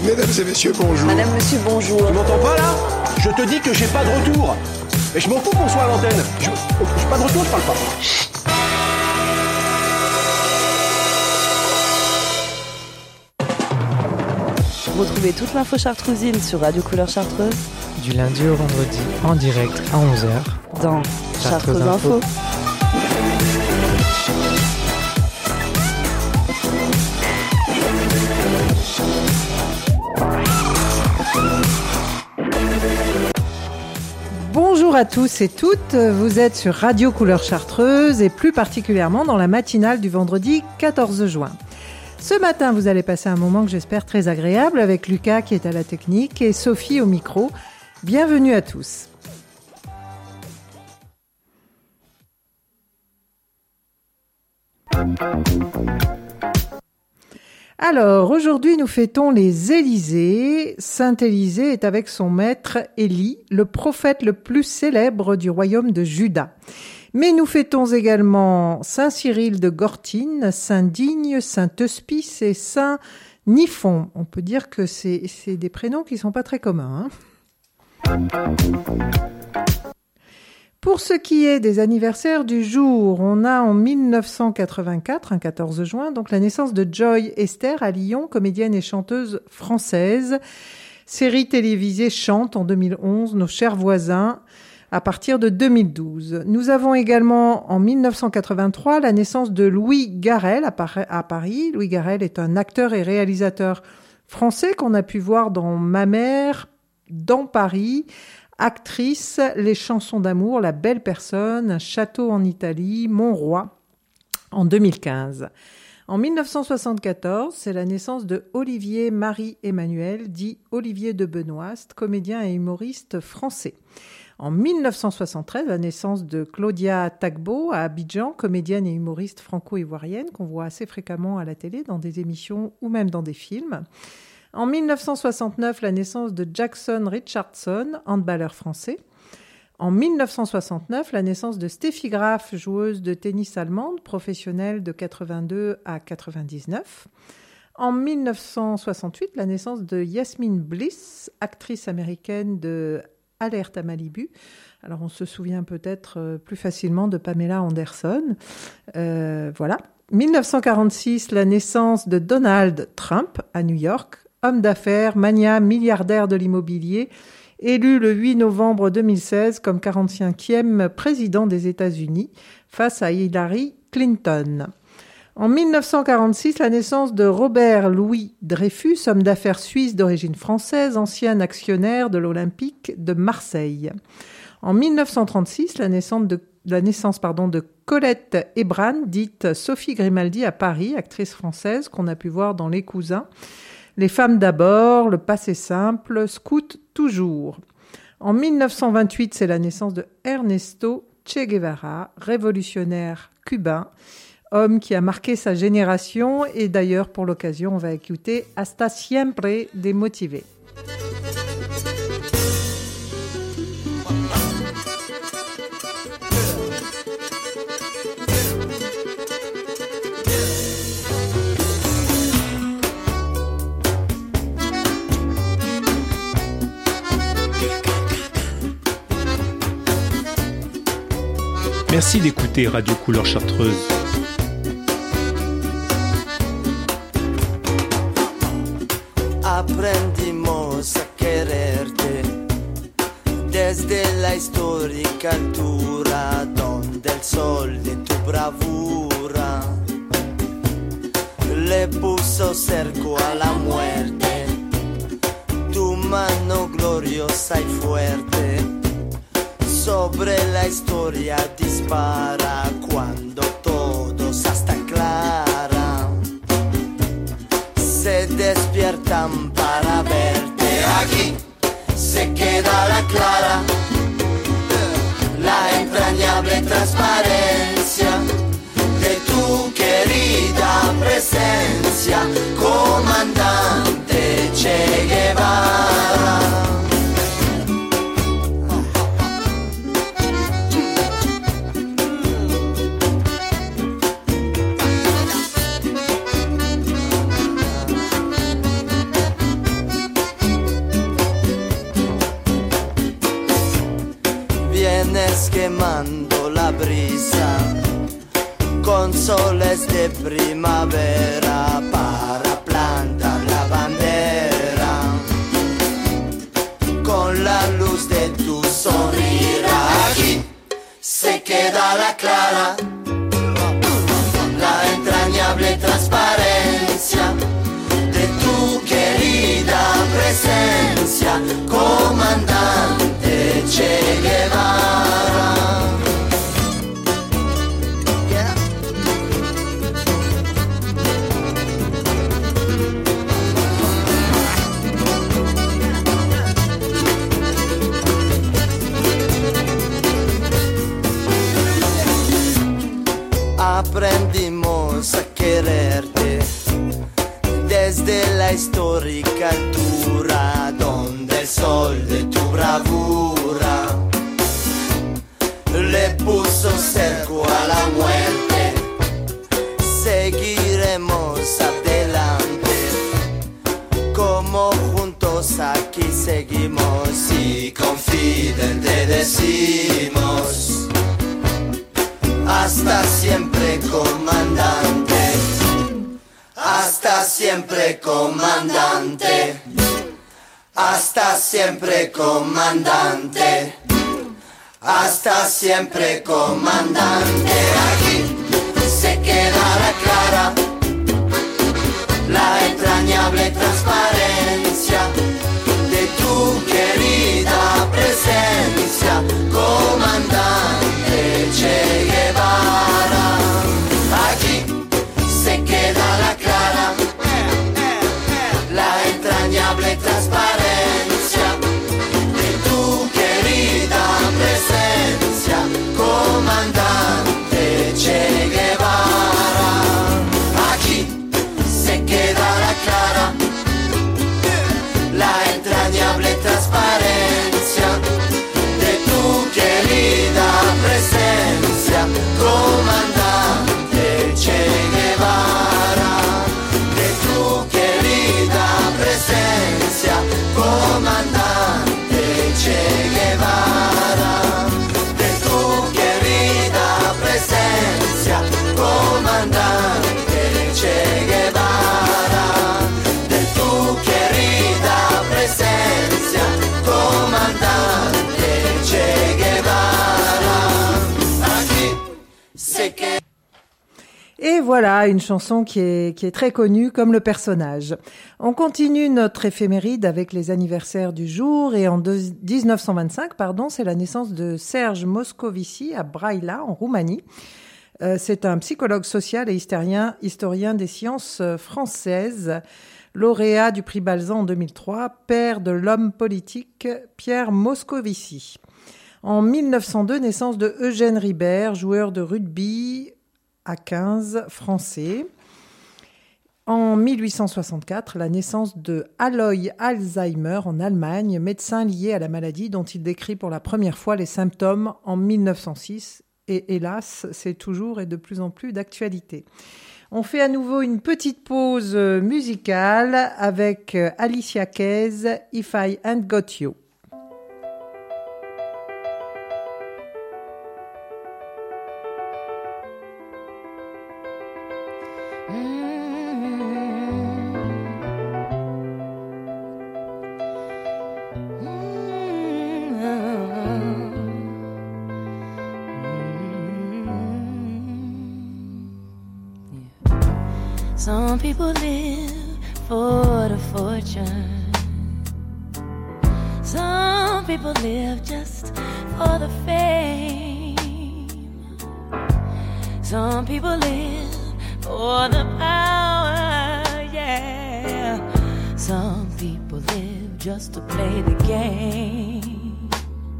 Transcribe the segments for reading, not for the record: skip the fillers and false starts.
Mesdames et messieurs, bonjour. Madame, monsieur, bonjour. Tu m'entends pas là? Je te dis que j'ai pas de retour. Et je m'en fous qu'on soit à l'antenne. J'ai pas de retour, je parle pas. Retrouvez toute l'info chartrousine sur Radio Couleur Chartreuse du lundi au vendredi en direct à 11h dans Chartreuse Info. Bonjour à tous et toutes, vous êtes sur Radio Couleur Chartreuse et plus particulièrement dans la matinale du vendredi 14 juin. Ce matin, vous allez passer un moment que j'espère très agréable avec Lucas qui est à la technique et Sophie au micro. Bienvenue à tous. Alors, aujourd'hui, nous fêtons les Élysées. Saint Élisée est avec son maître Élie, le prophète le plus célèbre du royaume de Juda. Mais nous fêtons également Saint Cyril de Gortyn, Saint Digne, Saint Euspice et Saint Niphon. On peut dire que c'est des prénoms qui sont pas très communs, hein. Pour ce qui est des anniversaires du jour, on a en 1984, un 14 juin, donc la naissance de Joy Esther à Lyon, comédienne et chanteuse française. Série télévisée Chante en 2011, Nos chers voisins, à partir de 2012. Nous avons également en 1983 la naissance de Louis Garrel à Paris. Louis Garrel est un acteur et réalisateur français qu'on a pu voir dans Ma mère, dans Paris, actrice, Les chansons d'amour, La belle personne, Un château en Italie, Mon roi, en 2015. En 1974, c'est la naissance de Olivier Marie-Emmanuel, dit Olivier de Benoist, comédien et humoriste français. En 1973, la naissance de Claudia Tagbo à Abidjan, comédienne et humoriste franco-ivoirienne qu'on voit assez fréquemment à la télé, dans des émissions ou même dans des films. En 1969, la naissance de Jackson Richardson, handballeur français. En 1969, la naissance de Steffi Graf, joueuse de tennis allemande, professionnelle de 82 à 99. En 1968, la naissance de Yasmine Bliss, actrice américaine de Alerte à Malibu. Alors, on se souvient peut-être plus facilement de Pamela Anderson. Voilà. 1946, la naissance de Donald Trump à New York, homme d'affaires, magnat, milliardaire de l'immobilier, élu le 8 novembre 2016 comme 45e président des États-Unis face à Hillary Clinton. En 1946, la naissance de Robert Louis Dreyfus, homme d'affaires suisse d'origine française, ancien actionnaire de l'Olympique de Marseille. En 1936, la naissance de Colette Ebran, dite Sophie Grimaldi à Paris, actrice française qu'on a pu voir dans Les Cousins, Les femmes d'abord, Le passé simple, Scout toujours. En 1928, c'est la naissance de Ernesto Che Guevara, révolutionnaire cubain, homme qui a marqué sa génération. Et d'ailleurs, pour l'occasion, on va écouter Hasta siempre de Motivé. Merci d'écouter Radio Couleur Chartreuse. Aprendimos a quererte desde la histórica altura donde el sol de tu bravura le puso cerco a la muerte. Tu mano gloriosa y fuerte sobre la historia dispara cuando todo se hasta clara. Se despiertan para verte. Aquí se queda la clara, la entrañable transparencia de tu querida presencia, comandante Che Guevara. quemando la brisa con soles de primavera para plantar la bandera con la luz de tu sonrisa. Aquí se queda la clara, la entrañable transparencia de tu querida presencia, comandante Che Guevara. Aprendimos a quererte desde la histórica altura donde el sol de tu bravura le puso cerco a la muerte. Seguiremos adelante como juntos aquí seguimos y confidente decimos hasta siempre, comandante. Hasta siempre, comandante. Hasta siempre, comandante. Hasta siempre, comandante. Aquí se queda la clara, la entrañable transparencia de tu querida presencia, comandante Che Guevara. Aquí se queda la clara, la entrañable transparencia de tu querida presencia, comandante Che Guevara. Aquí se queda la clara, la entrañable transparencia de tu querida presencia, comandante Che Guevara. De tu querida presencia, comandante Che Guevara. De tu querida presencia, comandante Che Guevara. De tu querida presencia, comandante Che Guevara. Aquí se queda. Et voilà, une chanson qui est très connue comme le personnage. On continue notre éphéméride avec les anniversaires du jour et en 1925, c'est la naissance de Serge Moscovici à Braila, en Roumanie. C'est un psychologue social et historien des sciences françaises, lauréat du prix Balzan en 2003, père de l'homme politique Pierre Moscovici. En 1902, naissance de Eugène Ribert, joueur de rugby à 15 français. En 1864, la naissance de Alois Alzheimer en Allemagne, médecin lié à la maladie dont il décrit pour la première fois les symptômes en 1906. Et hélas, c'est toujours et de plus en plus d'actualité. On fait à nouveau une petite pause musicale avec Alicia Keys, If I Ain't Got You. Some people live for the fortune. Some people live just for the fame. Some people live for the power, yeah. Some people live just to play the game.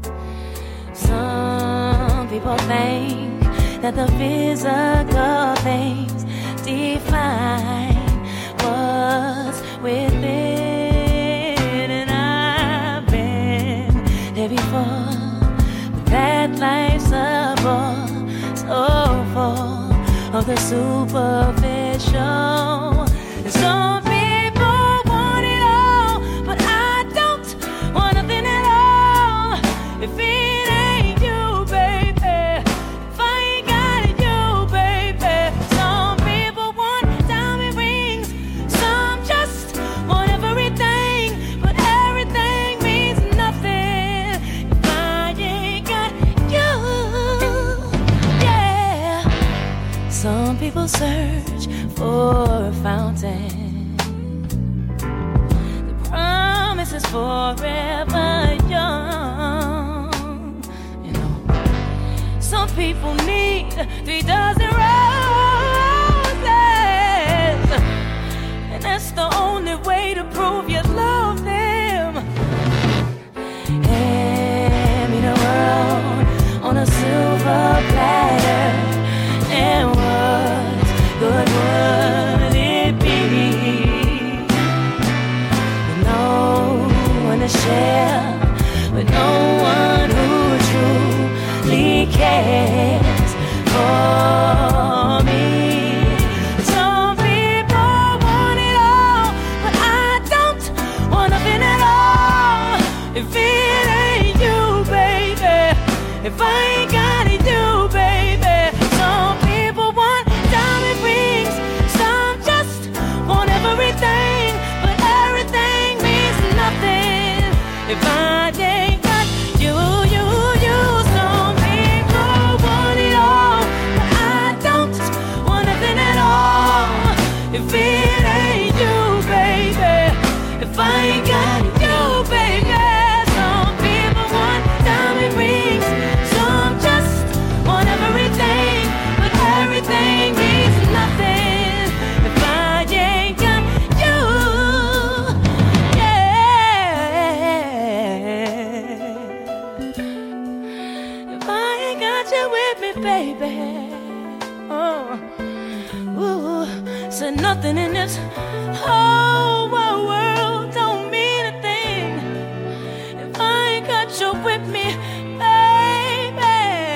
Some people think that the physical things define what's within, and I've been there before, but that life's a bore, so full of the superficial. And some people want it all, but I don't want nothing at all. If it ain't you, baby, people search for a fountain. The promise is forever young. You know, some people need 3 dozen roses, and that's the only way to prove you love them. Hand me the world on a silver platter, and what good would it be? With no one to share, with no one who truly cares for me. Some people want it all, but I don't want nothing at all. If it ain't you, baby, if I ain't got it, you, baby. Some people want diamond rings, some just want everything, but everything means nothing if I ain't got you, you, you. Some people want it all, but I don't want nothing at all. If it ain't you, baby, if I ain't got you, baby. Some people want diamond rings, some just want everything, but everything means nothing if I ain't got you. Yeah. If I ain't got you with me, baby. Oh, ooh, said nothing in this whole world don't mean a thing if I ain't got you with me, baby.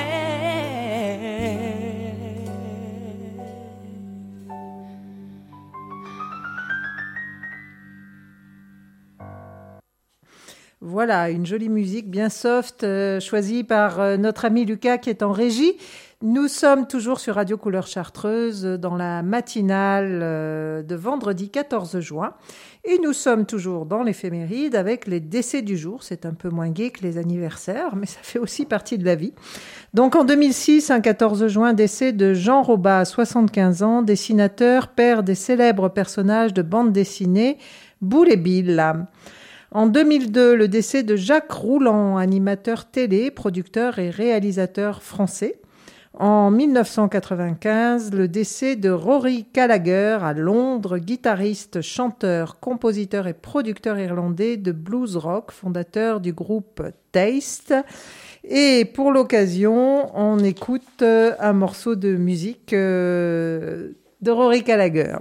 Voilà, une jolie musique bien soft, choisie par notre ami Lucas qui est en régie. Nous sommes toujours sur Radio Couleur Chartreuse dans la matinale de vendredi 14 juin. Et nous sommes toujours dans l'éphéméride avec les décès du jour. C'est un peu moins gai que les anniversaires, mais ça fait aussi partie de la vie. Donc en 2006, un 14 juin, décès de Jean Robat, 75 ans, dessinateur, père des célèbres personnages de bande dessinée Boule et Bill. En 2002, le décès de Jacques Rouland, animateur télé, producteur et réalisateur français. En 1995, le décès de Rory Gallagher à Londres, guitariste, chanteur, compositeur et producteur irlandais de blues rock, fondateur du groupe Taste. Et pour l'occasion, on écoute un morceau de musique de Rory Gallagher.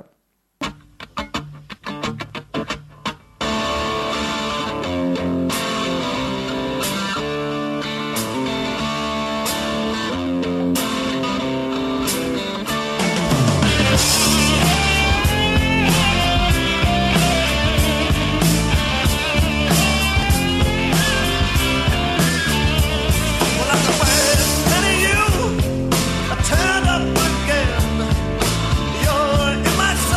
Turn up again. You're in my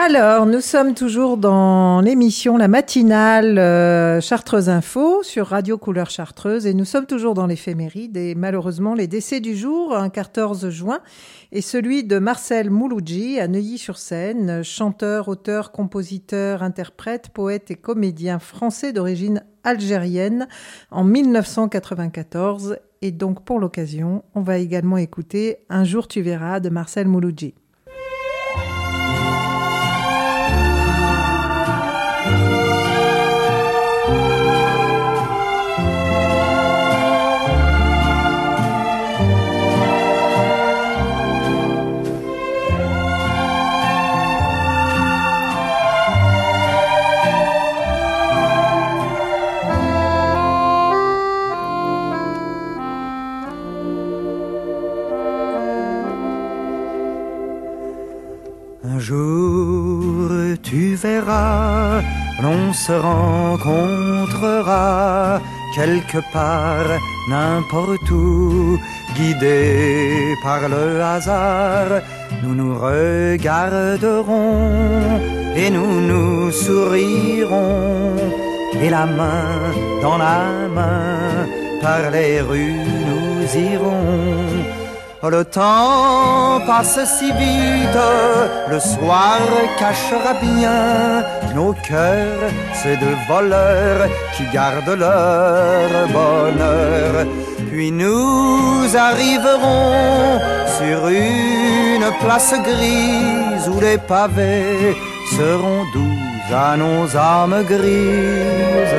Alors, nous sommes toujours dans l'émission La Matinale Chartreuse Info sur Radio Couleur Chartreuse et nous sommes toujours dans l'éphéméride et malheureusement les décès du jour, un 14 juin, est celui de Marcel Mouloudji à Neuilly-sur-Seine, chanteur, auteur, compositeur, interprète, poète et comédien français d'origine algérienne en 1994. Et donc pour l'occasion, on va également écouter Un jour tu verras de Marcel Mouloudji. Un jour tu verras, l'on se rencontrera quelque part, n'importe où, guidés par le hasard. Nous nous regarderons et nous nous sourirons, et la main dans la main, par les rues nous irons. Oh, le temps passe si vite, le soir cachera bien nos cœurs, ces deux voleurs qui gardent leur bonheur. Puis nous arriverons sur une place grise où les pavés seront doux à nos âmes grises.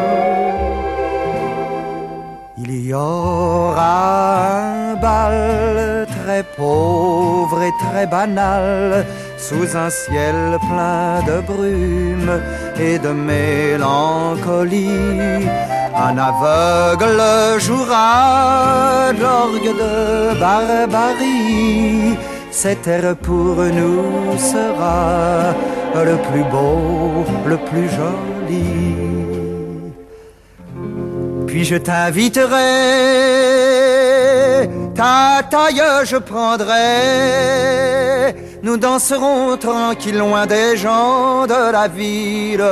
Il y aura un bal très pauvre et très banal, sous un ciel plein de brume et de mélancolie. Un aveugle jouera l'orgue de barbarie. Cet air pour nous sera le plus beau, le plus joli. Puis je t'inviterai, ta taille je prendrai. Nous danserons tranquille loin des gens de la ville.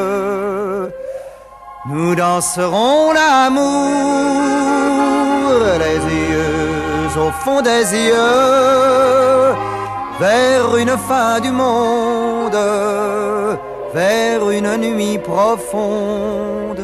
Nous danserons l'amour, les yeux au fond des yeux, vers une fin du monde, vers une nuit profonde.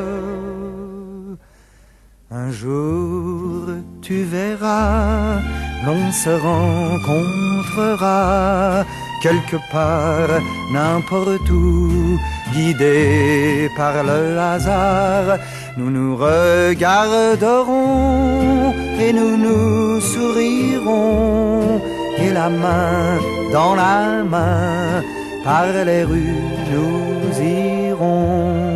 Un jour tu verras, l'on se rencontrera quelque part, n'importe où, guidés par le hasard. Nous nous regarderons et nous nous sourirons, et la main dans la main, par les rues nous irons.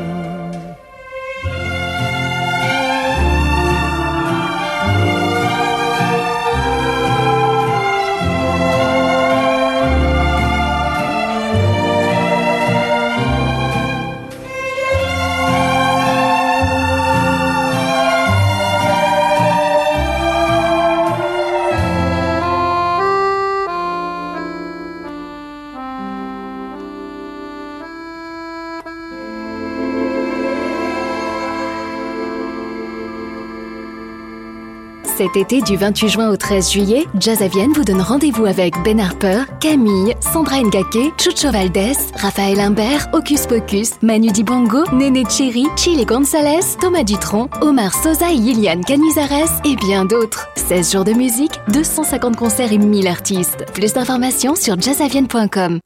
Cet été du 28 juin au 13 juillet, Jazz à Vienne vous donne rendez-vous avec Ben Harper, Camille, Sandra Ngake, Chucho Valdés, Raphaël Imbert, Hocus Pocus, Manu Dibango, Néné Cherry, Chile Gonzalez, Thomas Dutronc, Omar Sosa et Liliane Canizares et bien d'autres. 16 jours de musique, 250 concerts et 1000 artistes. Plus d'informations sur jazzavienne.com.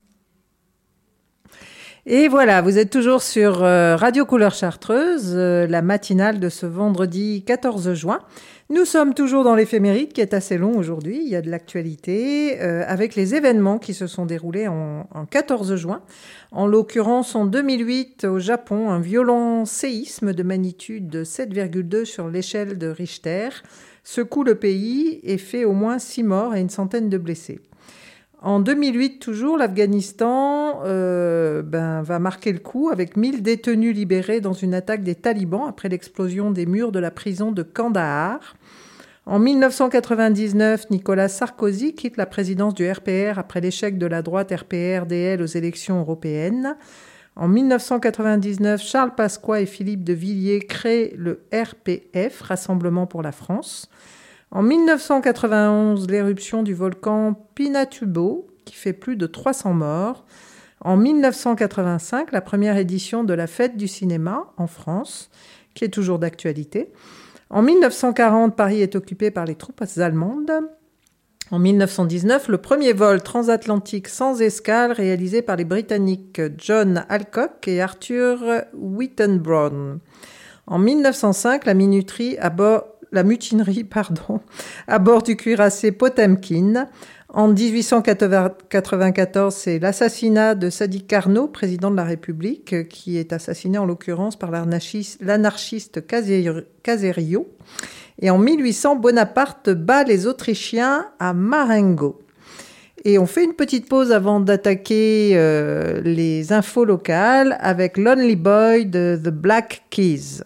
Et voilà, vous êtes toujours sur Radio Couleur Chartreuse, la matinale de ce vendredi 14 juin. Nous sommes toujours dans l'éphéméride qui est assez long aujourd'hui. Il y a de l'actualité avec les événements qui se sont déroulés en 14 juin. En l'occurrence, en 2008, au Japon, un violent séisme de magnitude 7,2 sur l'échelle de Richter secoue le pays et fait au moins 6 morts et une centaine de blessés. En 2008, toujours, l'Afghanistan va marquer le coup avec 1000 détenus libérés dans une attaque des talibans après l'explosion des murs de la prison de Kandahar. En 1999, Nicolas Sarkozy quitte la présidence du RPR après l'échec de la droite RPR-DL aux élections européennes. En 1999, Charles Pasqua et Philippe de Villiers créent le RPF, Rassemblement pour la France. En 1991, l'éruption du volcan Pinatubo, qui fait plus de 300 morts. En 1985, la première édition de la Fête du cinéma en France, qui est toujours d'actualité. En 1940, Paris est occupé par les troupes allemandes. En 1919, le premier vol transatlantique sans escale réalisé par les Britanniques John Alcock et Arthur Whittenbrough. En 1905, la mutinerie à bord du cuirassé Potemkin. En 1894, c'est l'assassinat de Sadi Carnot, président de la République, qui est assassiné en l'occurrence par l'anarchiste Caserio. Et en 1800, Bonaparte bat les Autrichiens à Marengo. Et on fait une petite pause avant d'attaquer les infos locales avec Lonely Boy de The Black Keys.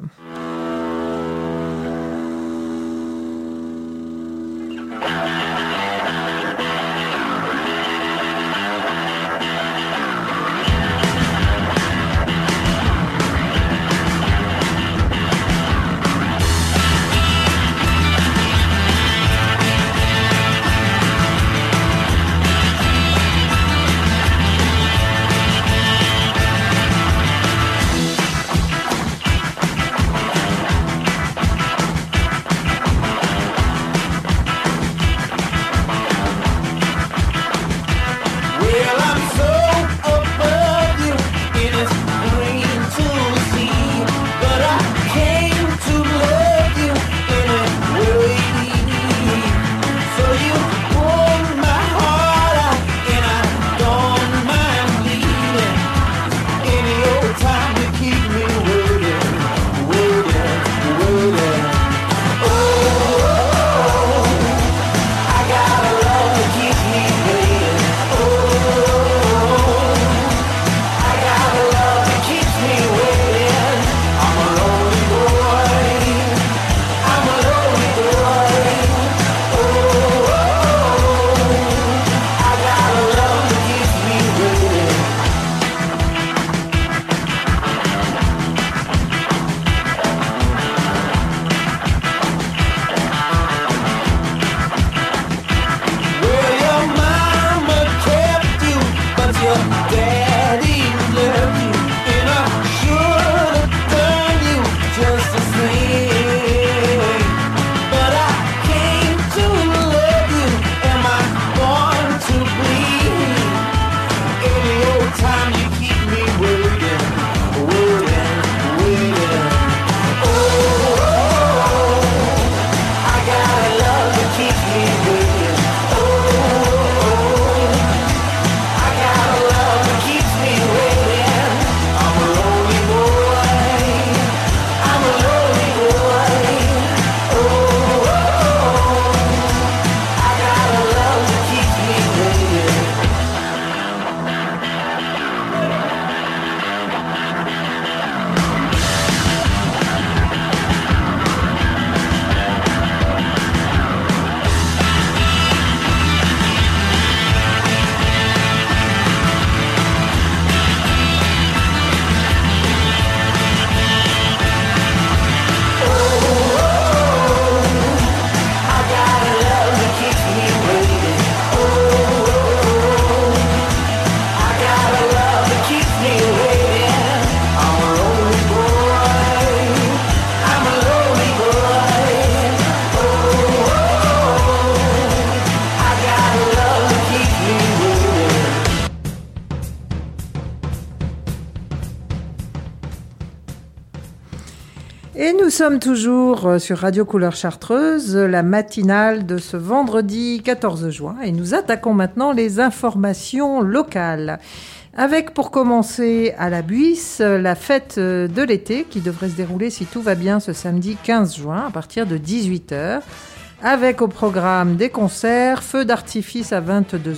Et nous sommes toujours sur Radio Couleur Chartreuse, la matinale de ce vendredi 14 juin. Et nous attaquons maintenant les informations locales. Avec, pour commencer, à la Buisse, la fête de l'été qui devrait se dérouler, si tout va bien, ce samedi 15 juin à partir de 18h. Avec au programme des concerts, feux d'artifice à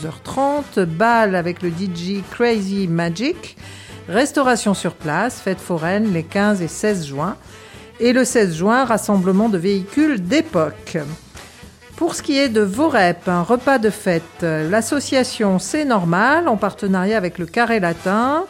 22h30, bal avec le DJ Crazy Magic, restauration sur place, fête foraine les 15 et 16 juin. Et le 16 juin, rassemblement de véhicules d'époque. Pour ce qui est de Vorep, un repas de fête, l'association C'est Normal, en partenariat avec le Carré Latin,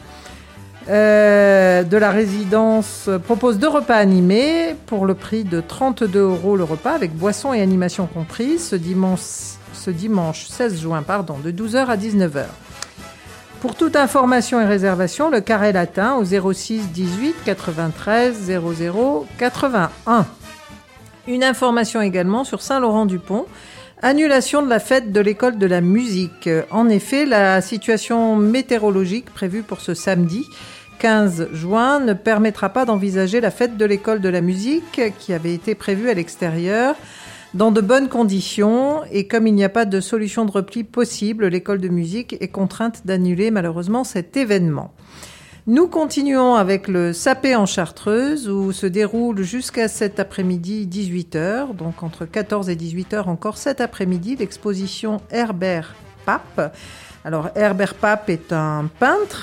de la résidence, propose 2 repas animés pour le prix de 32 € le repas, avec boissons et animations comprises, ce dimanche 16 juin, de 12h à 19h. Pour toute information et réservation, le Carré Latin au 06 18 93 00 81. Une information également sur Saint-Laurent-du-Pont. Annulation de la fête de l'école de la musique. En effet, la situation météorologique prévue pour ce samedi 15 juin ne permettra pas d'envisager la fête de l'école de la musique qui avait été prévue à l'extérieur dans de bonnes conditions. Et comme il n'y a pas de solution de repli possible, l'école de musique est contrainte d'annuler malheureusement cet événement. Nous continuons avec le Sapé en Chartreuse où se déroule jusqu'à cet après-midi 18h, donc entre 14 et 18h encore cet après-midi, l'exposition Herbert Pape. Alors Herbert Pape est un peintre,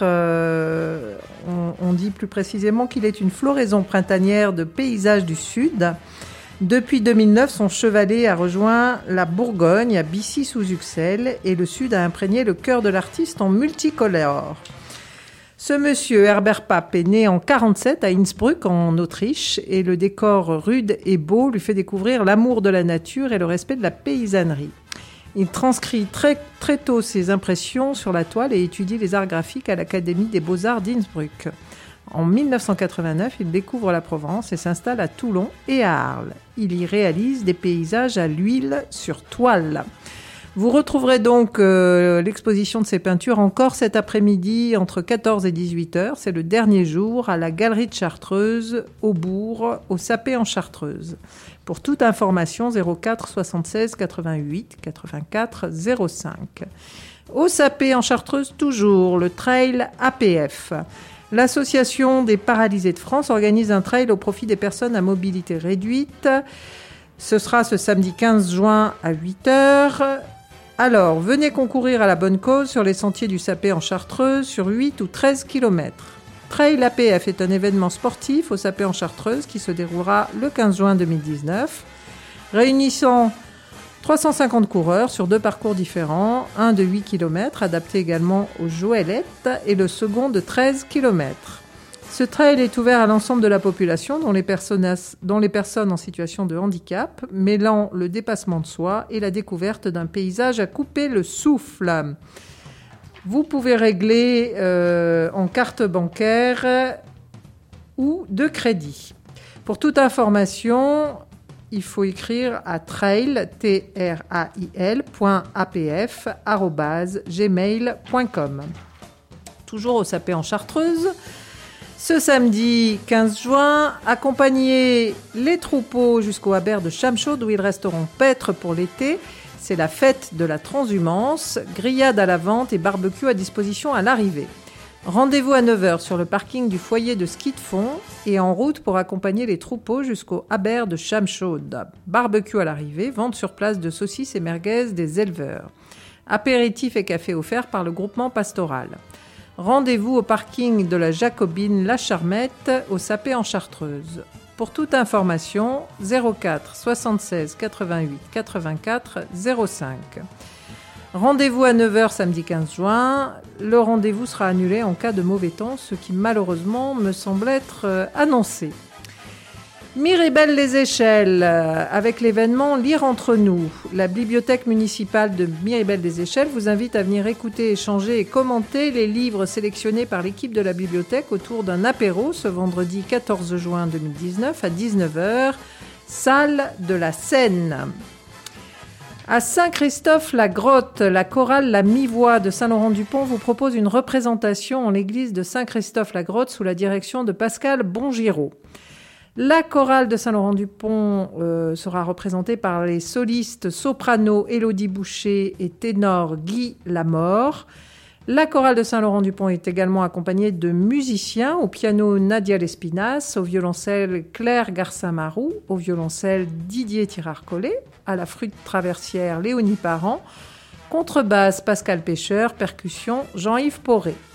on dit plus précisément qu'il est une floraison printanière de paysages du Sud. Depuis 2009, son chevalet a rejoint la Bourgogne à Bissy-sous-Uxelles et le Sud a imprégné le cœur de l'artiste en multicolore. Ce monsieur, Herbert Pape, est né en 1947 à Innsbruck, en Autriche, et le décor rude et beau lui fait découvrir l'amour de la nature et le respect de la paysannerie. Il transcrit très, très tôt ses impressions sur la toile et étudie les arts graphiques à l'Académie des Beaux-Arts d'Innsbruck. En 1989, il découvre la Provence et s'installe à Toulon et à Arles. Il y réalise des paysages à l'huile sur toile. Vous retrouverez donc l'exposition de ses peintures encore cet après-midi entre 14 et 18h. C'est le dernier jour à la Galerie de Chartreuse, au Bourg, au Sapé en Chartreuse. Pour toute information, 04 76 88 84 05. Au Sapé en Chartreuse, toujours, le trail APF. L'Association des paralysés de France organise un trail au profit des personnes à mobilité réduite. Ce sera ce samedi 15 juin à 8h. Alors, venez concourir à la bonne cause sur les sentiers du Sapé en Chartreuse sur 8 ou 13 km. Trail APF est un événement sportif au Sapé en Chartreuse qui se déroulera le 15 juin 2019, réunissant 350 coureurs sur 2 parcours différents, un de 8 km adapté également aux Joëlettes et le second de 13 km. Ce trail est ouvert à l'ensemble de la population, dont les personnes en situation de handicap, mêlant le dépassement de soi et la découverte d'un paysage à couper le souffle. Vous pouvez régler en carte bancaire ou de crédit. Pour toute information, il faut écrire à trail.apf@gmail.com. Toujours au Sapé en Chartreuse. Ce samedi 15 juin, accompagnez les troupeaux jusqu'au Habert de Chamchaude où ils resteront paîtres pour l'été. C'est la fête de la transhumance, grillade à la vente et barbecue à disposition à l'arrivée. Rendez-vous à 9h sur le parking du foyer de ski de fond et en route pour accompagner les troupeaux jusqu'au Habert de Chamchaude. Barbecue à l'arrivée, vente sur place de saucisses et merguez des éleveurs. Apéritifs et café offerts par le groupement pastoral. Rendez-vous au parking de la Jacobine La Charmette, au Sapé en Chartreuse. Pour toute information, 04 76 88 84 05. Rendez-vous à 9h samedi 15 juin. Le rendez-vous sera annulé en cas de mauvais temps, ce qui malheureusement me semble être annoncé. Miribel-les-Échelles, avec l'événement Lire entre nous. La bibliothèque municipale de Miribel-les-Échelles vous invite à venir écouter, échanger et commenter les livres sélectionnés par l'équipe de la bibliothèque autour d'un apéro ce vendredi 14 juin 2019 à 19h, salle de la Seine. À Saint-Christophe-la-Grotte, la chorale La Mi-Voix de Saint-Laurent-du-Pont vous propose une représentation en l'église de Saint-Christophe-la-Grotte sous la direction de Pascal Bongiraud. La chorale de Saint-Laurent-du-Pont sera représentée par les solistes soprano Élodie Boucher et ténor Guy Lamort. La chorale de Saint-Laurent-du-Pont est également accompagnée de musiciens, au piano Nadia Lespinasse, au violoncelle Claire Garcin-Marou, au violoncelle Didier Tirard-Collet, à la flûte traversière Léonie Parent, contrebasse Pascal Pêcheur, percussion Jean-Yves Poré.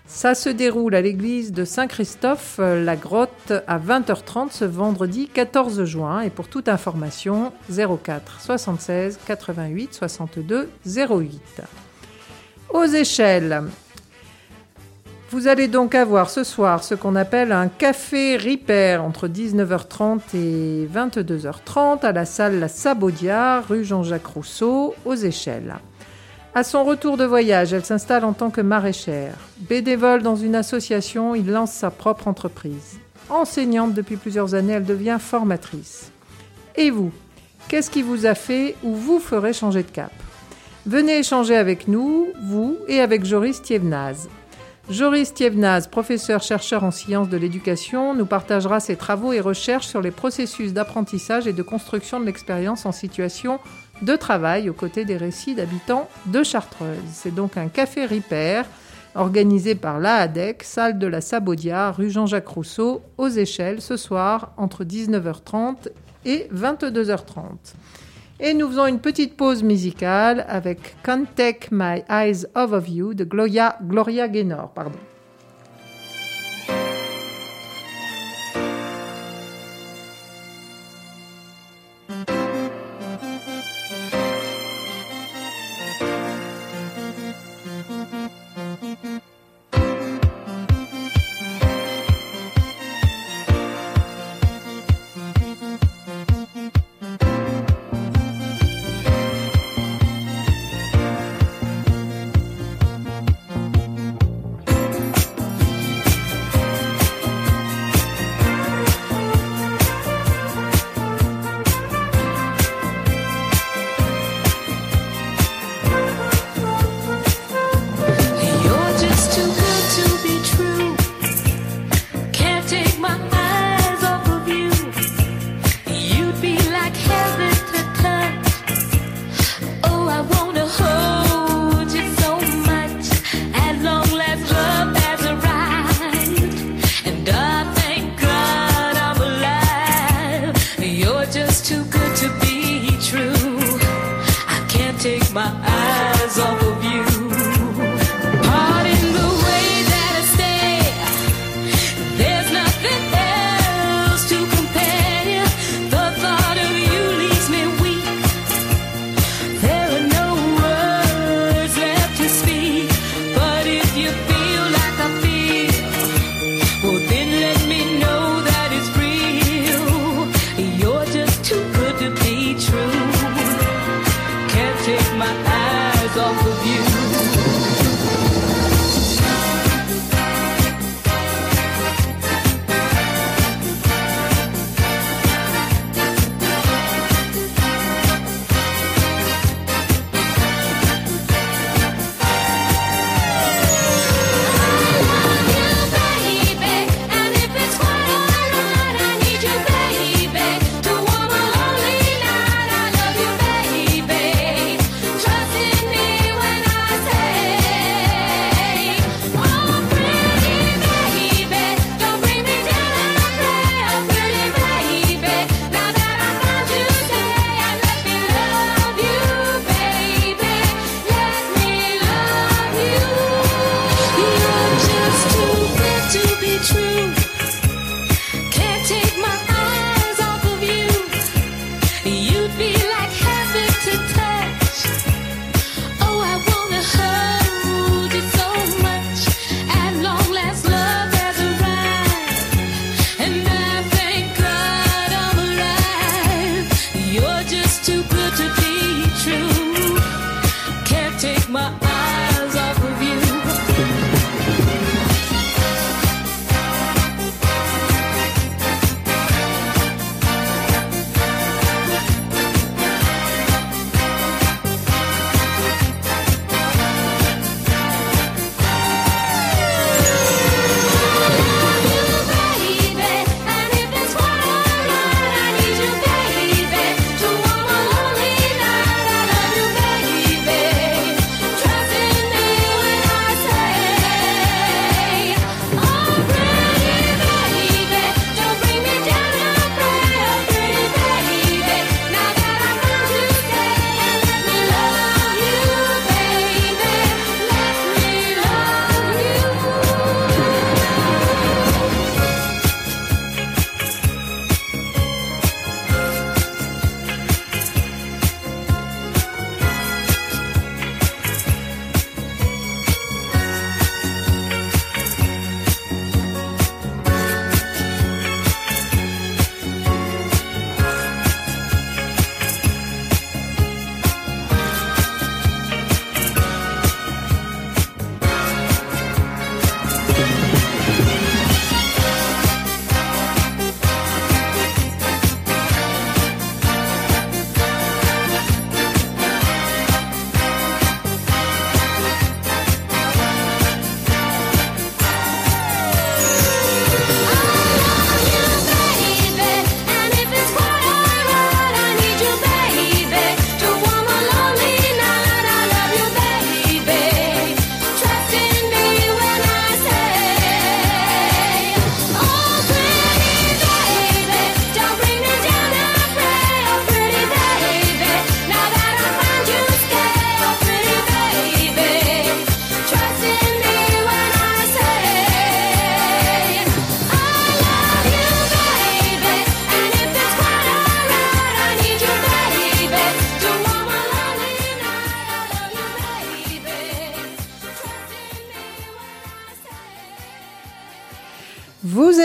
Ça se déroule à l'église de Saint-Christophe, la grotte, à 20h30 ce vendredi 14 juin. Et pour toute information, 04 76 88 62 08. Aux Échelles, vous allez donc avoir ce soir ce qu'on appelle un café Ripper entre 19h30 et 22h30 à la salle La Sabaudia, rue Jean-Jacques Rousseau, aux Échelles. À son retour de voyage, elle s'installe en tant que maraîchère. Bénévole dans une association, il lance sa propre entreprise. Enseignante depuis plusieurs années, elle devient formatrice. Et vous, qu'est-ce qui vous a fait ou vous ferait changer de cap ? Venez échanger avec nous, vous et avec Joris Thievenaz. Joris Thievenaz, professeur-chercheur en sciences de l'éducation, nous partagera ses travaux et recherches sur les processus d'apprentissage et de construction de l'expérience en situation de travail aux côtés des récits d'habitants de Chartreuse. C'est donc un café Ripper organisé par l'AADEC, salle de la Sabaudia, rue Jean-Jacques Rousseau, aux Échelles, ce soir entre 19h30 et 22h30. Et nous faisons une petite pause musicale avec Can't Take My Eyes Off of You de Gloria Gaynor.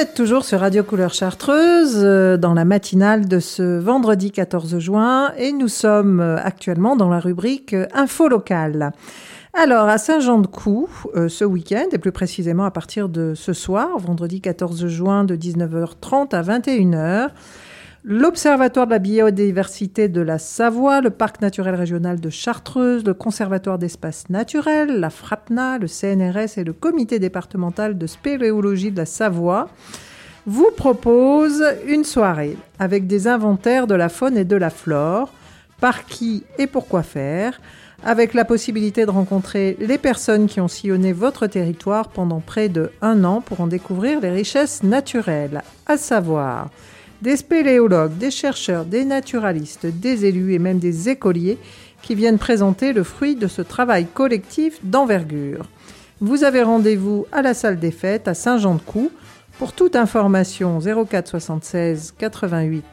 êtes toujours sur Radio Couleur Chartreuse dans la matinale de ce vendredi 14 juin et nous sommes actuellement dans la rubrique Info locale. Alors, à Saint-Jean-de-Coux, ce week-end, et plus précisément à partir de ce soir, vendredi 14 juin de 19h30 à 21h, l'Observatoire de la biodiversité de la Savoie, le Parc naturel régional de Chartreuse, le Conservatoire d'espaces naturels, la FRAPNA, le CNRS et le Comité départemental de spéléologie de la Savoie vous proposent une soirée avec des inventaires de la faune et de la flore, par qui et pourquoi faire, avec la possibilité de rencontrer les personnes qui ont sillonné votre territoire pendant près de 1 an pour en découvrir les richesses naturelles, à savoir des spéléologues, des chercheurs, des naturalistes, des élus et même des écoliers qui viennent présenter le fruit de ce travail collectif d'envergure. Vous avez rendez-vous à la salle des fêtes à Saint-Jean-de-Coux. Pour toute information, 04 76 88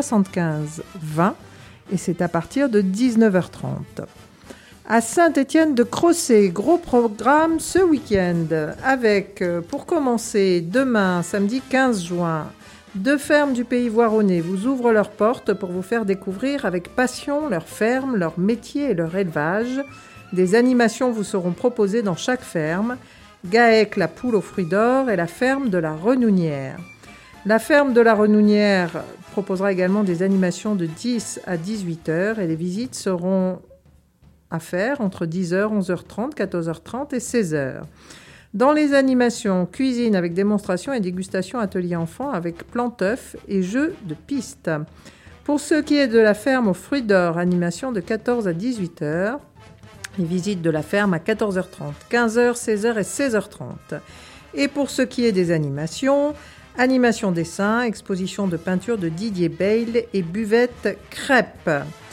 75 20 et c'est à partir de 19h30. À Saint-Étienne-de-Crossé, gros programme ce week-end avec, pour commencer, demain, samedi 15 juin, 2 fermes du pays voironnais vous ouvrent leurs portes pour vous faire découvrir avec passion leurs fermes, leur métier et leur élevage. Des animations vous seront proposées dans chaque ferme. Gaec, la poule aux fruits d'or et la ferme de la Renounière. La ferme de la Renounière proposera également des animations de 10 à 18h et les visites seront à faire entre 10h, 11h30, 14h30 et 16h. Dans les animations, cuisine avec démonstration et dégustation atelier enfants avec plantœuf et jeux de piste. Pour ce qui est de la ferme aux fruits d'or, animation de 14 à 18h. Les visites de la ferme à 14h30, 15h, 16h et 16h30. Et pour ce qui est des animations, animation dessin, exposition de peinture de Didier Bayle et buvette crêpes.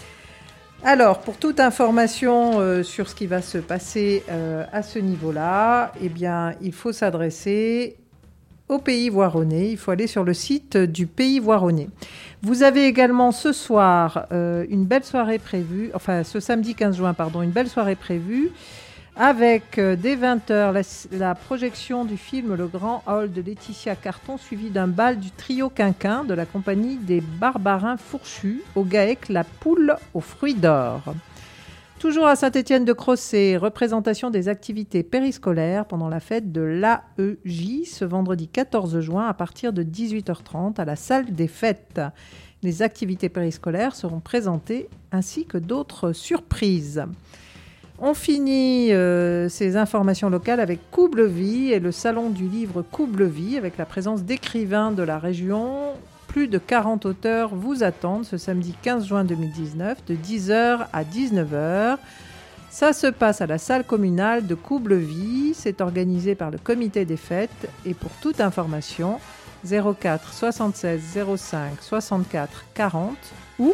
Alors, pour toute information sur ce qui va se passer à ce niveau-là, eh bien, il faut s'adresser au Pays Voironnais. Il faut aller sur le site du Pays Voironnais. Vous avez également ce soir une belle soirée prévue, enfin ce samedi 15 juin, pardon, une belle soirée prévue avec dès 20h la projection du film Le Grand Hall de Laetitia Carton suivi d'un bal du trio Quinquin de la compagnie des Barbarins Fourchus au Gaec La Poule aux fruits d'or. Toujours à Saint-Étienne-de-Crossé, représentation des activités périscolaires pendant la fête de l'AEJ ce vendredi 14 juin à partir de 18h30 à la salle des fêtes. Les activités périscolaires seront présentées ainsi que d'autres surprises. On finit ces informations locales avec Coublevis et le salon du livre Coublevis avec la présence d'écrivains de la région. Plus de 40 auteurs vous attendent ce samedi 15 juin 2019 de 10h à 19h. Ça se passe à la salle communale de Coublevis. C'est organisé par le comité des fêtes et pour toute information 04 76 05 64 40 ou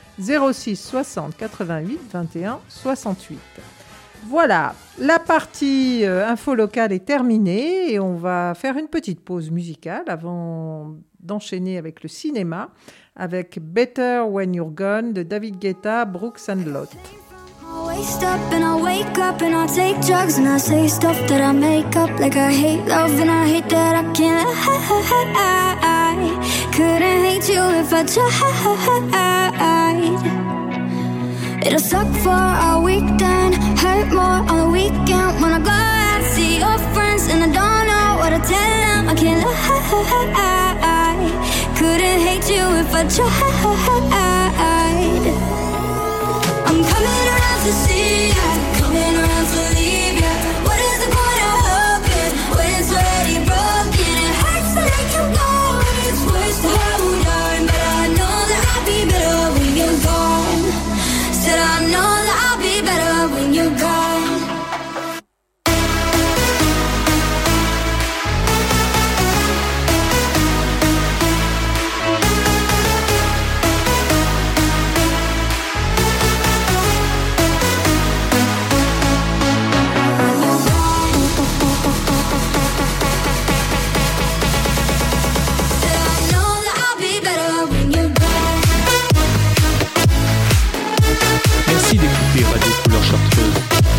06 60 88 21 68. Voilà, la partie info locale est terminée et on va faire une petite pause musicale avant d'enchaîner avec le cinéma avec Better When You're Gone de David Guetta, Brooks and Lot. I waste up and I wake up and I take drugs and I say stuff that I make up like I hate love and I hate that I can't. I couldn't hate you if I tried. It'll suck for a weekend, hurt more on the weekend when I go out and see your friends and I don't know what to tell them. I can't lie. Couldn't hate you if I tried. I'm coming around to see ya, coming around to leave ya. What is the point of hoping when it's already broken? It hurts to let you go, it's worse to hold on. But I know that I'll be better when you're gone. Said I know that I'll be better when you're gone. Merci d'écouter Radio Couleur Chartreuse.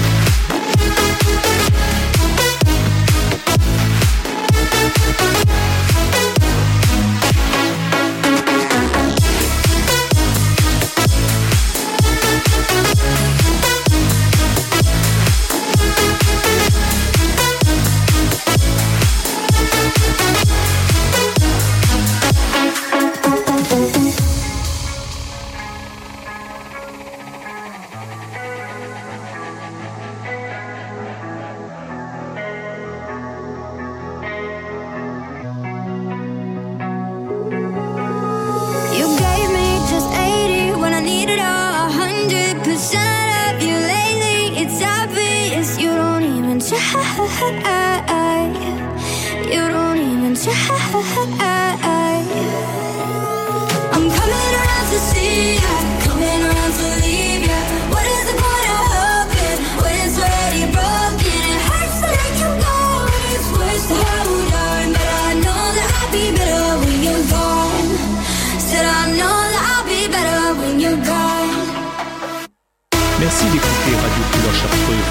Inside of you lately, it's obvious you don't even try. You don't even try. I'm coming around to see ya, coming around to leave ya. What is the point of hoping when it's already broken? It hurts to let you go, it's worse to hold on. But I know that I'll be better when you're gone. Said I know that I'll be better when you're gone. Merci d'écouter Radio Couleur Chartreuse.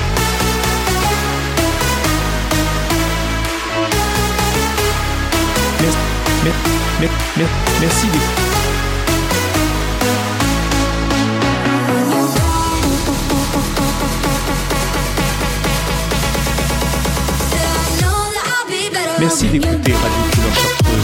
Merci d'écouter. Merci d'écouter Radio Couleur Chartreuse.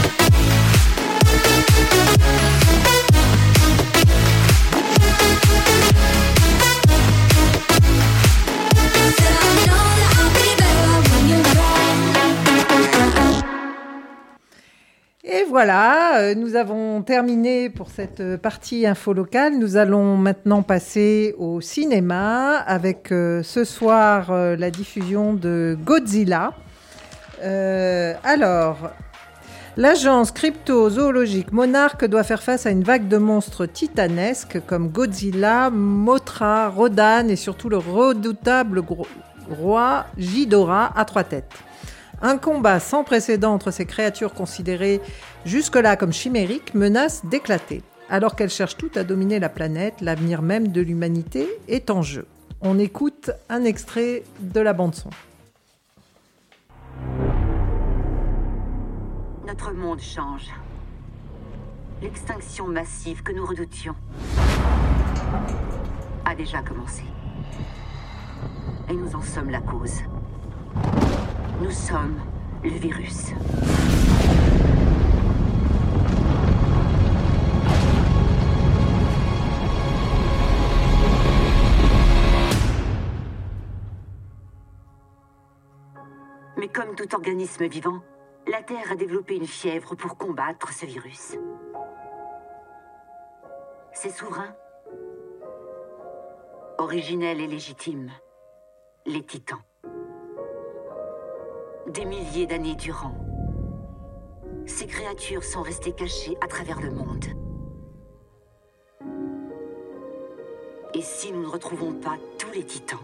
Et voilà, nous avons terminé pour cette partie info locale. Nous allons maintenant passer au cinéma avec ce soir la diffusion de Godzilla. Alors, l'agence crypto-zoologique Monarch doit faire face à une vague de monstres titanesques comme Godzilla, Mothra, Rodan et surtout le redoutable roi Ghidorah à 3 têtes. Un combat sans précédent entre ces créatures considérées jusque-là comme chimériques menace d'éclater. Alors qu'elles cherchent toutes à dominer la planète, l'avenir même de l'humanité est en jeu. On écoute un extrait de la bande-son. Notre monde change. L'extinction massive que nous redoutions a déjà commencé. Et nous en sommes la cause. Nous sommes le virus. Mais comme tout organisme vivant, la Terre a développé une fièvre pour combattre ce virus. C'est souverain, originel et légitime, les Titans. Des milliers d'années durant, ces créatures sont restées cachées à travers le monde. Et si nous ne retrouvons pas tous les Titans,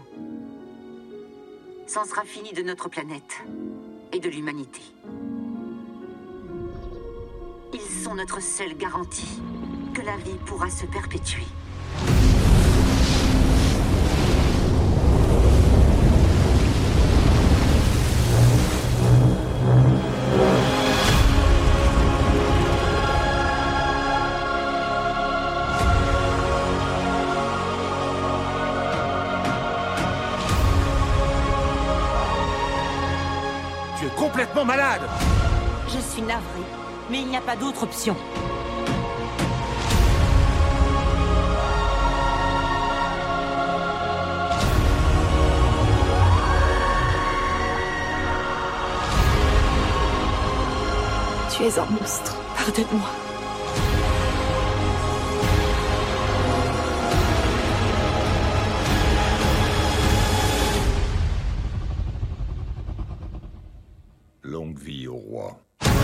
c'en sera fini de notre planète et de l'humanité. Ils sont notre seule garantie que la vie pourra se perpétuer. Tu es complètement malade! Je suis navrée, mais il n'y a pas d'autre option. Tu es un monstre, pardonne-moi. Longue vie au roi.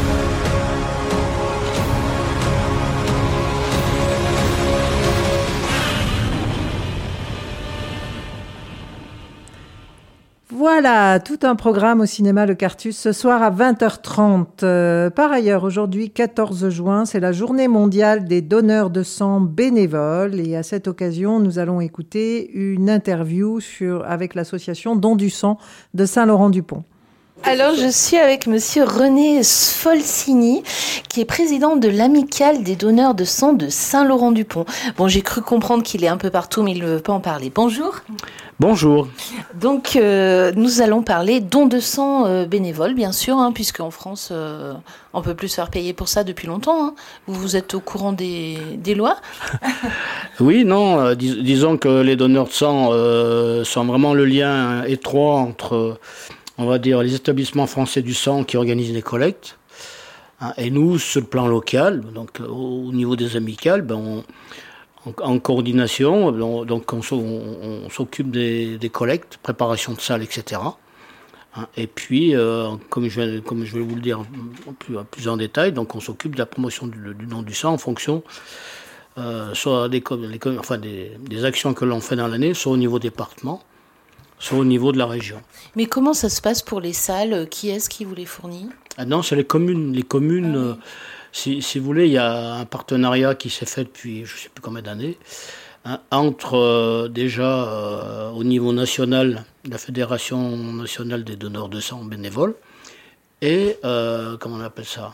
Voilà, tout un programme au cinéma Le Cartus ce soir à 20h30. Par ailleurs, aujourd'hui, 14 juin, c'est la journée mondiale des donneurs de sang bénévoles. Et à cette occasion, nous allons écouter une interview avec l'association Don du sang de Saint-Laurent-du-Pont. Alors, je suis avec monsieur René Sfolsini, qui est président de l'amicale des donneurs de sang de Saint-Laurent-du-Pont. Bon, j'ai cru comprendre qu'il est un peu partout, mais il ne veut pas en parler. Bonjour. Bonjour. Donc, nous allons parler don de sang bénévole, bien sûr, hein, puisque en France, on peut plus se faire payer pour ça depuis longtemps. Hein. Vous êtes au courant des lois? Oui, non, disons que les donneurs de sang sont vraiment le lien étroit entre, on va dire, les établissements français du sang qui organisent les collectes, hein, et nous, sur le plan local, donc au niveau des amicales, en coordination. Donc on s'occupe des collectes, préparation de salles, etc. Et puis, comme je vais vous le dire plus en détail, donc on s'occupe de la promotion du don du sang en fonction soit des actions que l'on fait dans l'année, soit au niveau département, soit au niveau de la région. Mais comment ça se passe pour les salles? Qui est-ce qui vous les fournit? Non, c'est les communes. Les communes, si vous voulez, il y a un partenariat qui s'est fait depuis je ne sais plus combien d'années, entre déjà au niveau national, la Fédération nationale des donneurs de sang bénévoles, et comment on appelle ça,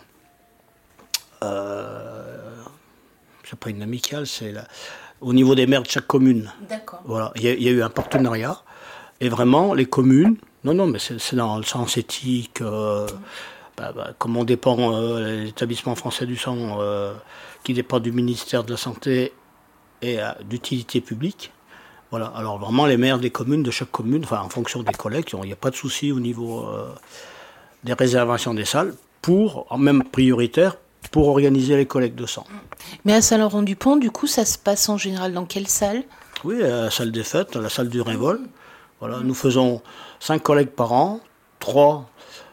c'est pas une amicale, c'est au niveau des maires de chaque commune. D'accord. Voilà, il y a eu un partenariat, et vraiment les communes, mais c'est dans le sens éthique, comme on dépend l'établissement français du sang, qui dépend du ministère de la Santé et d'utilité publique. Voilà. Alors vraiment les maires des communes, de chaque commune, en fonction des collectes, il n'y a pas de souci au niveau des réservations des salles, même prioritaire, pour organiser les collectes de sang. Mais à Saint-Laurent-du-Pont, du coup, ça se passe en général dans quelle salle? Oui, la salle des fêtes, la salle du Révol. Voilà, nous faisons 5 collectes par an, 3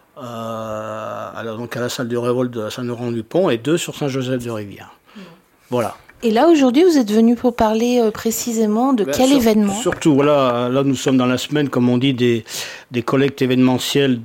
donc à la salle du Révol de Saint-Laurent-du-Pont et 2 sur Saint-Joseph-de-Rivière. Voilà. Et là, aujourd'hui, vous êtes venu pour parler précisément de quel événement? Surtout, voilà, là, nous sommes dans la semaine, comme on dit, des collectes événementielles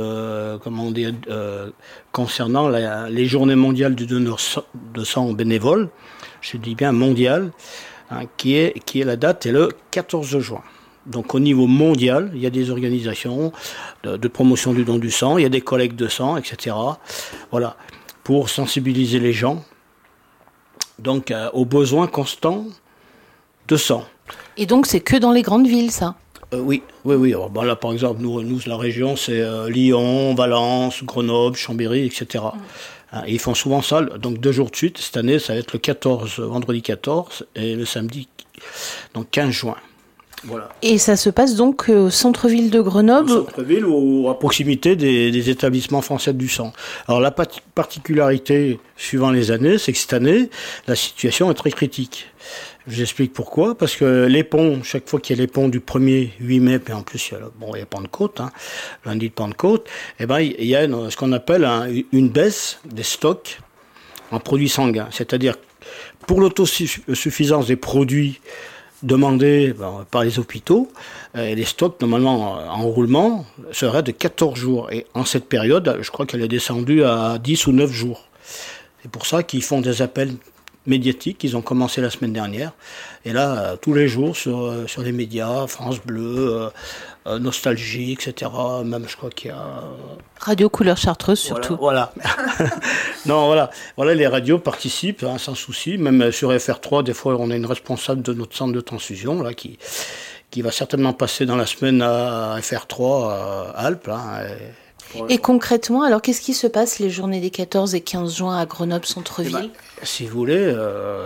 concernant les journées mondiales du donneur de sang bénévole. Je dis bien mondial, qui est la date est le 14 juin. Donc au niveau mondial, il y a des organisations de promotion du don du sang, il y a des collectes de sang, etc. Voilà, pour sensibiliser les gens donc aux besoins constants de sang. Et donc c'est que dans les grandes villes, ça? Oui. Alors, là, par exemple, nous, la région, c'est Lyon, Valence, Grenoble, Chambéry, etc. Et ils font souvent ça, donc 2 jours de suite. Cette année, ça va être le 14, vendredi 14, et le samedi, donc 15 juin. Voilà. Et ça se passe donc au centre-ville de Grenoble? Au centre-ville ou à proximité des établissements français du sang. Alors la particularité, suivant les années, c'est que cette année, la situation est très critique. Je vous explique pourquoi. Parce que les ponts, chaque fois qu'il y a les ponts du 1er 8 mai, puis en plus il y a Pentecôte, lundi de Pentecôte, il y a ce qu'on appelle une baisse des stocks en produits sanguins. C'est-à-dire, pour l'autosuffisance des produits demandés par les hôpitaux, les stocks normalement en roulement seraient de 14 jours. Et en cette période, je crois qu'elle est descendue à 10 ou 9 jours. C'est pour ça qu'ils font des appels médiatiques. Ils ont commencé la semaine dernière. Et là, tous les jours, sur les médias, France Bleu, Nostalgie, etc. Même, je crois qu'il y a... Radio Couleur Chartreuse, surtout. Voilà. Non, voilà, les radios participent, sans souci. Même sur FR3, des fois, on a une responsable de notre centre de transfusion, là, qui va certainement passer dans la semaine à FR3, à Alpes, Et concrètement, alors qu'est-ce qui se passe les journées des 14 et 15 juin à Grenoble Centre-Ville? Si vous voulez,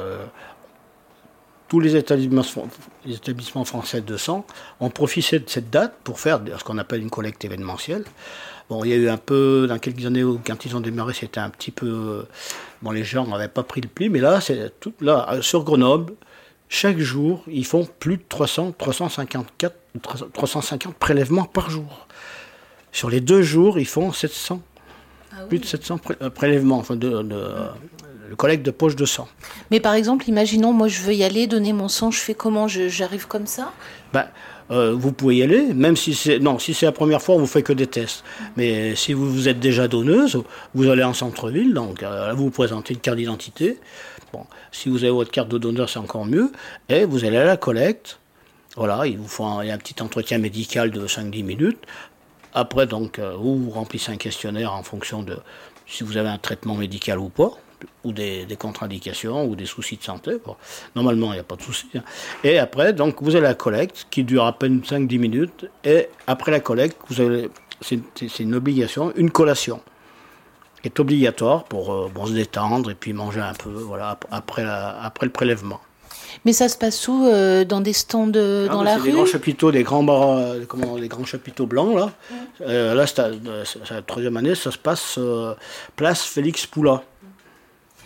tous les établissements français de sang ont profité de cette date pour faire ce qu'on appelle une collecte événementielle. Bon, il y a eu un peu, dans quelques années, quand ils ont démarré, c'était un petit peu... les gens n'avaient pas pris le pli, mais là, sur Grenoble, chaque jour, ils font plus de 350 prélèvements par jour. Sur les 2 jours, ils font 700, plus de 700 prélèvements, le collecte de poche de sang. Mais par exemple, imaginons, moi je veux y aller, donner mon sang, je fais comment? J'arrive comme ça? Vous pouvez y aller, même si c'est la première fois, on vous fait que des tests. Mais si vous êtes déjà donneuse, vous allez en centre-ville, donc vous vous présentez une carte d'identité. Bon, si vous avez votre carte de donneur, c'est encore mieux. Et vous allez à la collecte. Voilà, il y a un petit entretien médical de 5-10 minutes. Après, donc, vous remplissez un questionnaire en fonction de si vous avez un traitement médical ou pas, ou des contre-indications, ou des soucis de santé. Bon, normalement, il n'y a pas de souci. Et après, donc, vous avez la collecte, qui dure à peine 5-10 minutes. Et après la collecte, c'est une obligation, une collation qui est obligatoire pour se détendre et puis manger un peu, après le prélèvement. Mais ça se passe où? Dans des stands dans la rue? Des grands chapiteaux, des grands chapiteaux blancs, là. Là, c'est la 3e année, ça se passe place Félix Poula.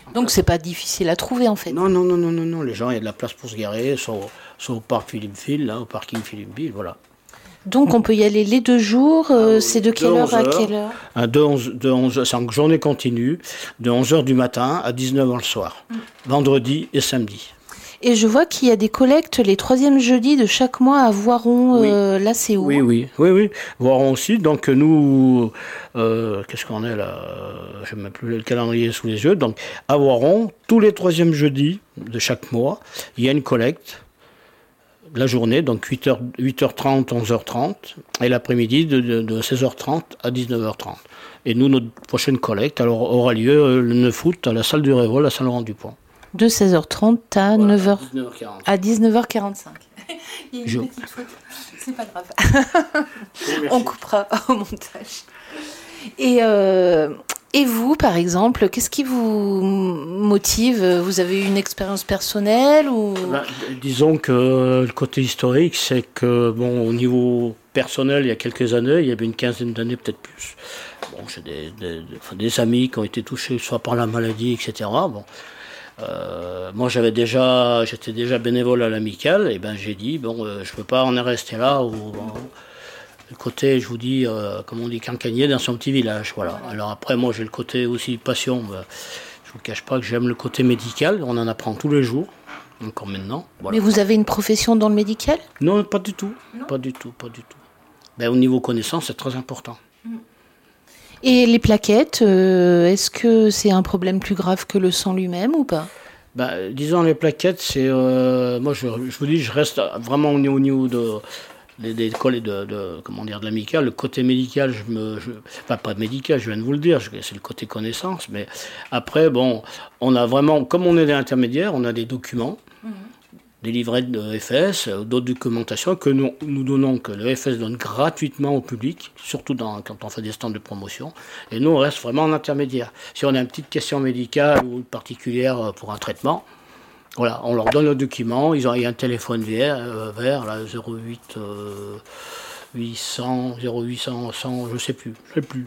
Donc c'est pas difficile à trouver en fait. Non, les gens, il y a de la place pour se garer, soit au parc Philippeville, là, au parking Philippeville, voilà. Donc on peut y aller les 2 jours, c'est de quelle heure à quelle heure? De 11, c'est en journée continue, de 11h du matin à 19h le soir, vendredi et samedi. Et je vois qu'il y a des collectes les 3e jeudis de chaque mois à Voiron, là c'est où? Oui, Voiron aussi, donc nous, qu'est-ce qu'on est là? Je n'ai même plus le calendrier sous les yeux, donc à Voiron, tous les 3e jeudis de chaque mois, il y a une collecte. La journée, donc 8h30, 11h30, et l'après-midi de 16h30 à 19h30. Et nous, notre prochaine collecte aura lieu le 9 août à la salle du Révol à Saint-Laurent-du-Pont. De 16h30 à 9h... 19h45. À 19h45. Il y a une petite faute, c'est pas grave. On coupera au montage. Et vous, par exemple, qu'est-ce qui vous motive? Vous avez eu une expérience personnelle ou... Disons que le côté historique, c'est que, bon, au niveau personnel, il y a quelques années, il y avait une quinzaine d'années, peut-être plus. Bon, j'ai des amis qui ont été touchés, soit par la maladie, etc. Bon. Moi, j'étais déjà bénévole à l'amicale, et ben j'ai dit, bon, je peux pas en rester là, le côté, je vous dis, comme on dit, cancanier dans son petit village, voilà. Alors après, moi, j'ai le côté aussi passion. Je vous cache pas que j'aime le côté médical. On en apprend tous les jours, encore maintenant. Voilà. Mais vous avez une profession dans le médical? Non, pas du tout. Pas du tout. Ben, au niveau connaissance, c'est très important. Et les plaquettes, est-ce que c'est un problème plus grave que le sang lui-même ou pas? Disons, les plaquettes, c'est... moi, je vous dis, je reste vraiment au niveau des écoles de l'amicale. Le côté médical, pas médical, je viens de vous le dire, c'est le côté connaissance, mais après, bon, on a vraiment, comme on est des intermédiaires, on a des documents, des livrets de FS, d'autres documentations que nous donnons, que le FS donne gratuitement au public, surtout quand on fait des stands de promotion, et nous, on reste vraiment en intermédiaire. Si on a une petite question médicale ou particulière pour un traitement, voilà, on leur donne le document, il y a un téléphone vert, là, 08 800, 100, je sais plus.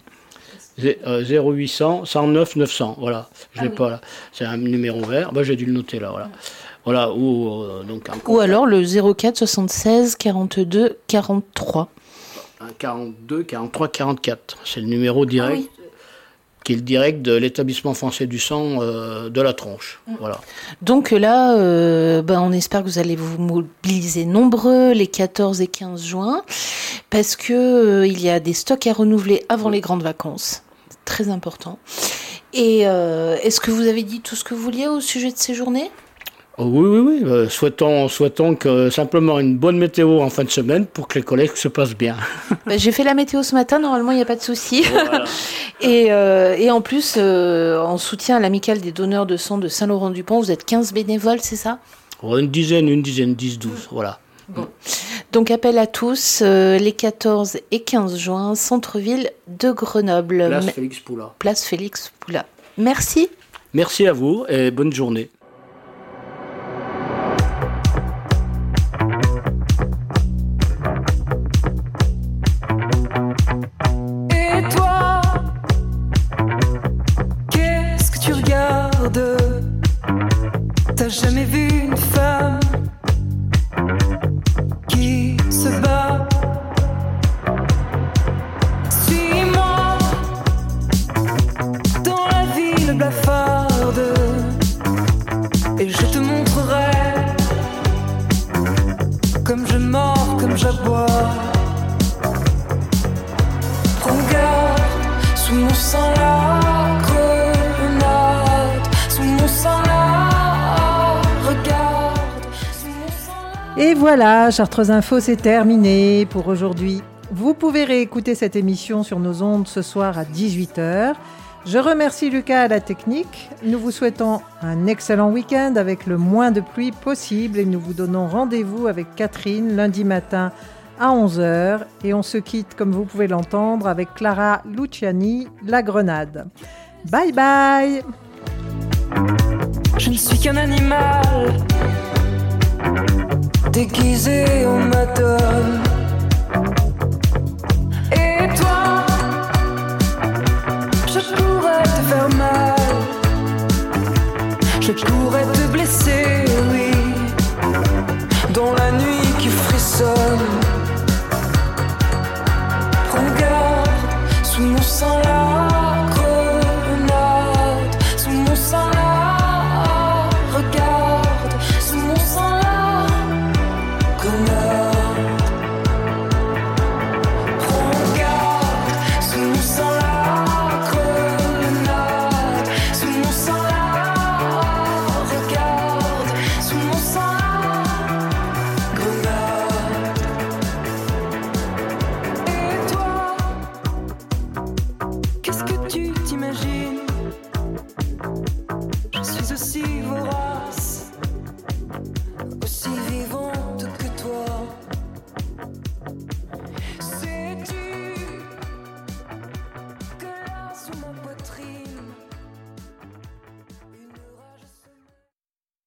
0800 109 900, voilà, je l'ai pas là, c'est un numéro vert, j'ai dû le noter là, voilà. Voilà, ou alors le 04 76 42 43. 42 43 44, c'est le numéro direct. Qui est le direct de l'établissement français du sang de la Tronche. Voilà. Donc là, on espère que vous allez vous mobiliser nombreux les 14 et 15 juin, parce que il y a des stocks à renouveler avant les grandes vacances. C'est très important. Et est-ce que vous avez dit tout ce que vous vouliez au sujet de ces journées ? Oui. Souhaitons que simplement une bonne météo en fin de semaine pour que les collectes se passent bien. J'ai fait la météo ce matin, normalement il n'y a pas de souci. Voilà. et en plus, en soutien à l'amicale des donneurs de sang de Saint-Laurent-du-Pont, vous êtes 15 bénévoles, c'est ça ? Une dizaine, 10, 12, voilà. Bon. Donc appel à tous, les 14 et 15 juin, centre-ville de Grenoble. Place Félix Poula. Merci. Merci à vous et bonne journée. T'as jamais vu une femme qui se bat? Suis-moi dans la ville blafarde et je te montrerai comme je mords, comme j'aboie. Prends garde, sous mon sang la grenade, sous mon sang la... Et voilà, Chartreuse Info, c'est terminé pour aujourd'hui. Vous pouvez réécouter cette émission sur nos ondes ce soir à 18h. Je remercie Lucas à la technique. Nous vous souhaitons un excellent week-end avec le moins de pluie possible et nous vous donnons rendez-vous avec Catherine lundi matin à 11h. Et on se quitte, comme vous pouvez l'entendre, avec Clara Luciani, La Grenade. Bye bye! Je ne suis qu'un animal déguisé en madone. Et toi, je pourrais te faire mal Je pourrais te blesser, oui. Dans la nuit qui frissonne.